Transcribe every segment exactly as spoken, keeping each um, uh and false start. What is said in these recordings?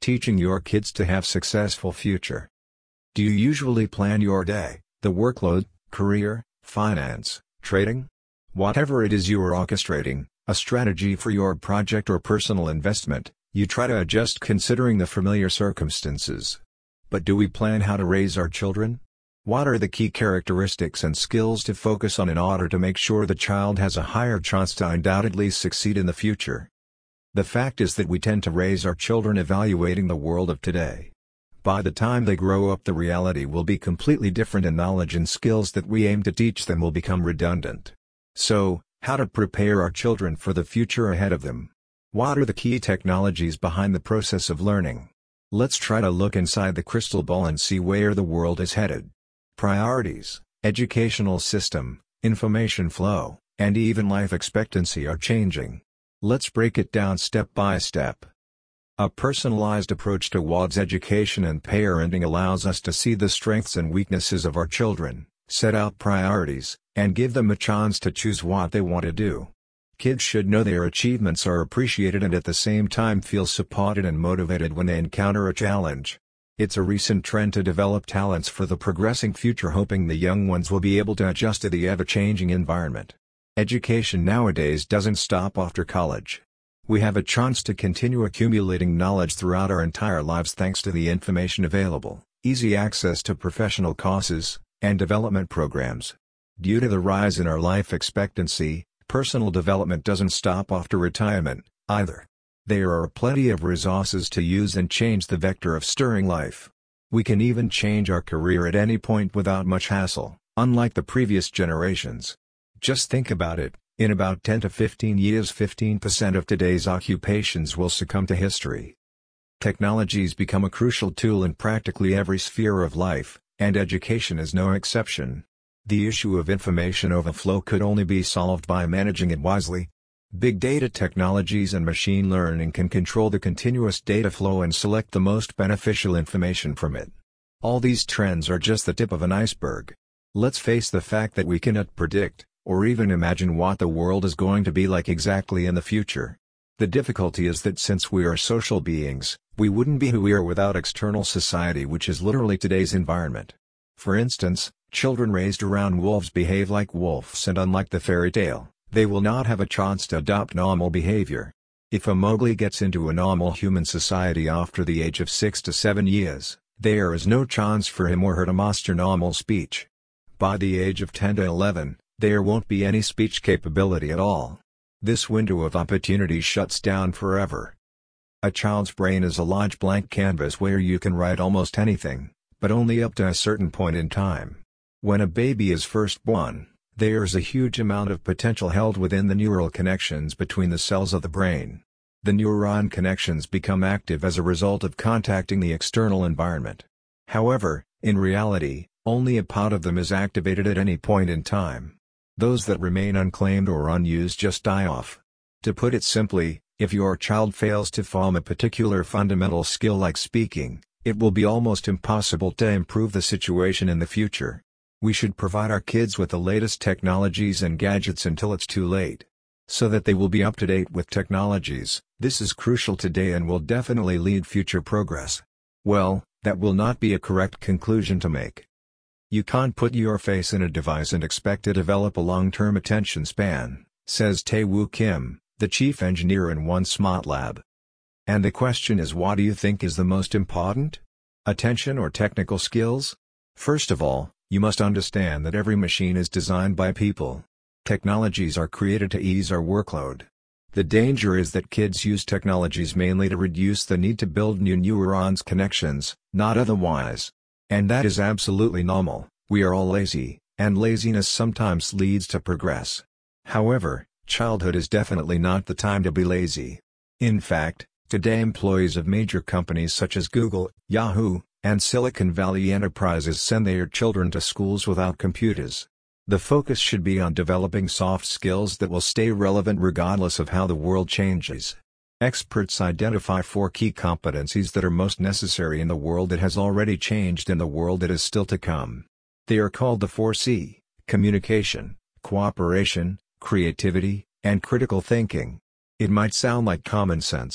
Teaching your kids to have successful future. Do you usually plan your day, the workload, career, finance, trading? Whatever it is you are orchestrating, a strategy for your project or personal investment, you try to adjust considering the familiar circumstances. But do we plan how to raise our children? What are the key characteristics and skills to focus on in order to make sure the child has a higher chance to undoubtedly succeed in the future? The fact is that we tend to raise our children evaluating the world of today. By the time they grow up, the reality will be completely different, and knowledge and skills that we aim to teach them will become redundant. So, how to prepare our children for the future ahead of them? What are the key technologies behind the process of learning? Let's try to look inside the crystal ball and see where the world is headed. Priorities, educational system, information flow, and even life expectancy are changing. Let's break it down step by step. A personalized approach towards education and parenting allows us to see the strengths and weaknesses of our children, set out priorities, and give them a chance to choose what they want to do. Kids should know their achievements are appreciated and at the same time feel supported and motivated when they encounter a challenge. It's a recent trend to develop talents for the progressing future, hoping the young ones will be able to adjust to the ever-changing environment. Education nowadays doesn't stop after college. We have a chance to continue accumulating knowledge throughout our entire lives thanks to the information available, easy access to professional courses, and development programs. Due to the rise in our life expectancy, personal development doesn't stop after retirement, either. There are plenty of resources to use and change the vector of stirring life. We can even change our career at any point without much hassle, unlike the previous generations. Just think about it, in about ten to fifteen years fifteen percent of today's occupations will succumb to history. Technologies become a crucial tool in practically every sphere of life, and education is no exception. The issue of information overflow could only be solved by managing it wisely. Big data technologies and machine learning can control the continuous data flow and select the most beneficial information from it. All these trends are just the tip of an iceberg. Let's face the fact that we cannot predict, or even imagine what the world is going to be like exactly in the future. The difficulty is that since we are social beings, we wouldn't be who we are without external society, which is literally today's environment. For instance, children raised around wolves behave like wolves, and unlike the fairy tale, they will not have a chance to adopt normal behavior. If a Mowgli gets into a normal human society after the age of six to seven years, there is no chance for him or her to master normal speech. By the age of ten to eleven, there won't be any speech capability at all. This window of opportunity shuts down forever. A child's brain is a large blank canvas where you can write almost anything, but only up to a certain point in time. When a baby is first born, there's a huge amount of potential held within the neural connections between the cells of the brain. The neuron connections become active as a result of contacting the external environment. However, in reality, only a part of them is activated at any point in time. Those that remain unclaimed or unused just die off. To put it simply, if your child fails to form a particular fundamental skill like speaking, it will be almost impossible to improve the situation in the future. We should provide our kids with the latest technologies and gadgets until it's too late, so that they will be up to date with technologies. This is crucial today and will definitely lead future progress. Well, that will not be a correct conclusion to make. You can't put your face in a device and expect to develop a long-term attention span, says Tae-Woo Kim, the chief engineer in One Smart Lab. And the question is, what do you think is the most important? Attention or technical skills? First of all, you must understand that every machine is designed by people. Technologies are created to ease our workload. The danger is that kids use technologies mainly to reduce the need to build new neurons connections, not otherwise. And that is absolutely normal. We are all lazy, and laziness sometimes leads to progress. However, childhood is definitely not the time to be lazy. In fact, today employees of major companies such as Google, Yahoo, and Silicon Valley Enterprises send their children to schools without computers. The focus should be on developing soft skills that will stay relevant regardless of how the world changes. Experts identify four key competencies that are most necessary in the world that has already changed and the world that is still to come. They are called the four C: communication, cooperation, creativity, and critical thinking. It might sound like common sense,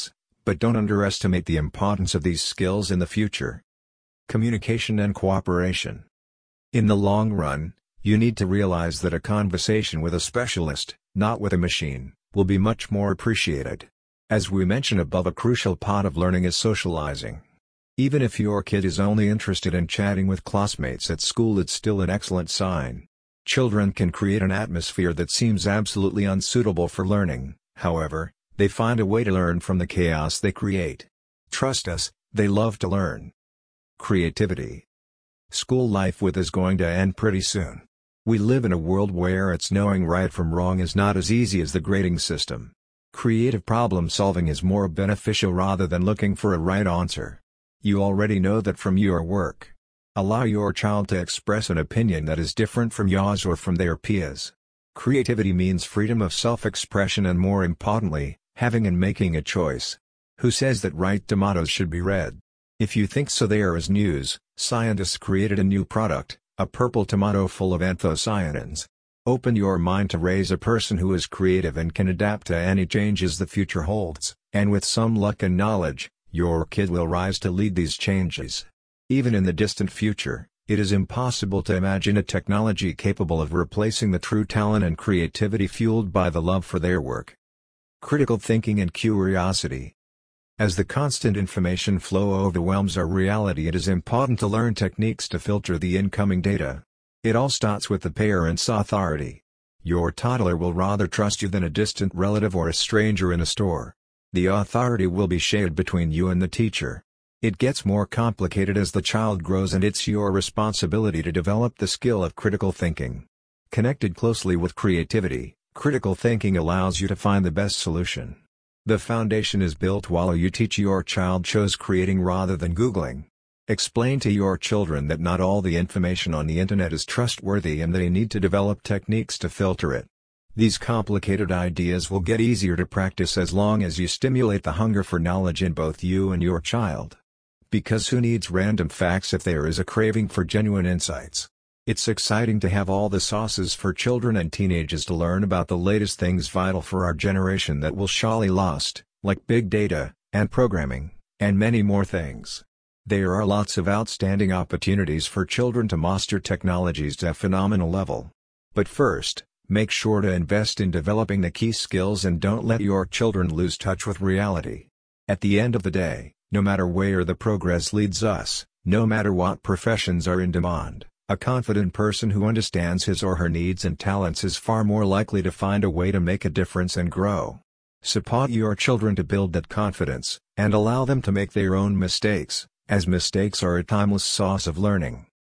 But don't underestimate the importance of these skills in the future. Communication and cooperation. In the long run, you need to realize that a conversation with a specialist, not with a machine, will be much more appreciated. As we mentioned above, a crucial part of learning is socializing. Even if your kid is only interested in chatting with classmates at school, it's still an excellent sign. Children can create an atmosphere that seems absolutely unsuitable for learning, however, they find a way to learn from the chaos they create. Trust us, they love to learn. Creativity. School life with is going to end pretty soon. We live in a world where it's knowing right from wrong is not as easy as the grading system. Creative problem solving is more beneficial rather than looking for a right answer. You already know that from your work. Allow your child to express an opinion that is different from yours or from their peers. Creativity means freedom of self-expression and, more importantly, having and making a choice. Who says that ripe tomatoes should be red? If you think so, there is news. Scientists created a new product, a purple tomato full of anthocyanins. Open your mind to raise a person who is creative and can adapt to any changes the future holds, and with some luck and knowledge, your kid will rise to lead these changes. Even in the distant future, it is impossible to imagine a technology capable of replacing the true talent and creativity fueled by the love for their work. Critical thinking and curiosity. As the constant information flow overwhelms our reality, it is important to learn techniques to filter the incoming data. It all starts with the parent's authority. Your toddler will rather trust you than a distant relative or a stranger in a store. The authority will be shared between you and the teacher. It gets more complicated as the child grows, and it's your responsibility to develop the skill of critical thinking. Connected closely with creativity, critical thinking allows you to find the best solution. The foundation is built while you teach your child chose creating rather than Googling. Explain to your children that not all the information on the internet is trustworthy and they need to develop techniques to filter it. These complicated ideas will get easier to practice as long as you stimulate the hunger for knowledge in both you and your child. Because who needs random facts if there is a craving for genuine insights? It's exciting to have all the sauces for children and teenagers to learn about the latest things vital for our generation that will surely last, like big data, and programming, and many more things. There are lots of outstanding opportunities for children to master technologies to a phenomenal level. But first, make sure to invest in developing the key skills and don't let your children lose touch with reality. At the end of the day, no matter where the progress leads us, no matter what professions are in demand, a confident person who understands his or her needs and talents is far more likely to find a way to make a difference and grow. Support your children to build that confidence, and allow them to make their own mistakes, as mistakes are a timeless source of learning.